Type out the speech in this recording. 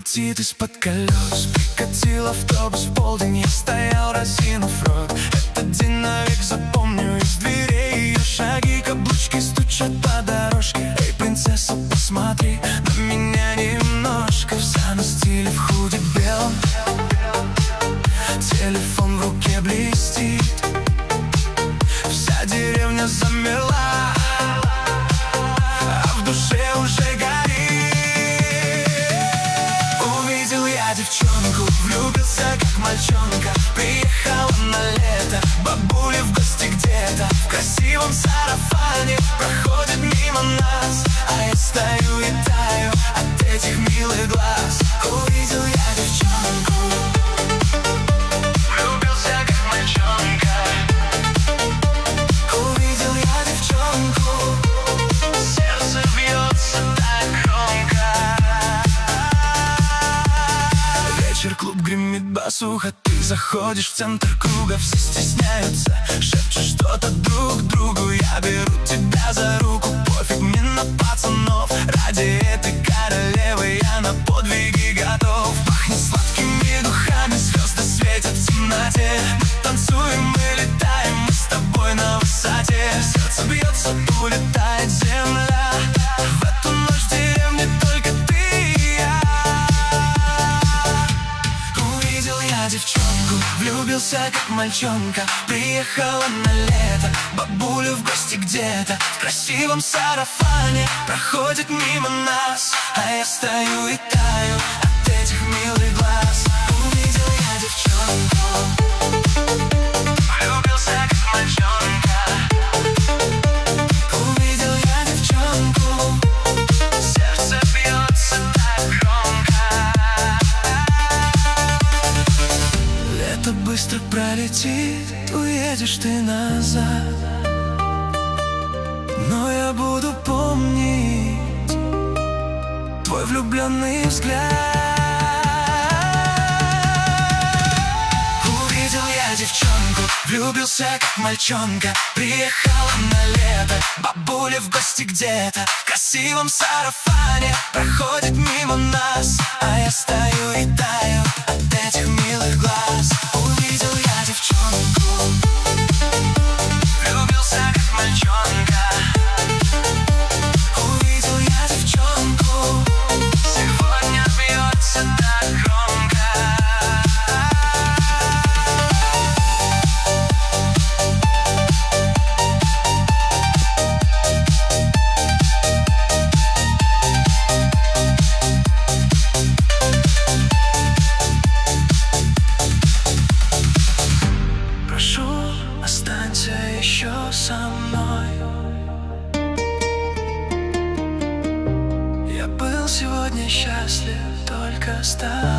летит из-под колес. Прикатил автобус в полдень, я стоял, разинув рот. Этот день навек запомню, из дверей ее шаги, каблучки стучат по дорожке. Эй, принцесса, посмотри на меня немножко. Вся на стиле, в худи белом, телефон в руке блестит. Вся деревня замерла, а в душе уже горит. Увидел я девчонку, влюбился как мальчонка. Приехала на лето, бабуля в гости где-то. В красивом сарафане проходит мимо нас, а я стою и таю от этих милых глаз. Увидел я девчонку, влюбился как мальчонка. Увидел я девчонку, сердце бьется так громко. Вечер, клуб, гремит басуха. Ты заходишь в центр круга, все стесняются, шепчут что-то друг другу. Я беру тебя за руку, пофиг мне на пацанов. Ради этой королевы я на подвиги готов. Пахнет сладкими духами, звезды светят в темноте. Мы танцуем, мы летаем, мы с тобой на высоте. Сердце бьется, улетает земля. В эту ночь в деревне только ты и я. Увидел я девчонку, влюбился как мальчонка. Приехала на лето, бабуля в гости где-то. В красивом сарафане проходит мимо нас, а я стою и таю от этих милых глаз. Увидел я девчонку, влюбился как мальчонка. Увидел я девчонку, сердце бьется так громко. Лето быстро пролетит, уедешь ты назад, но я буду помнить твой влюбленный взгляд. Увидел я девчонку, влюбился как мальчонка. Приехала на лето, бабуля в гости где-то. В красивом сарафане проходит мимо нас, а я стою и таю от этих милых глаз. Увидел я девчонку, влюбился как мальчонка. Увидел я девчонку, сегодня бьется так громко. Прошу, останься еще со мной. Я был сегодня счастлив только с тобой.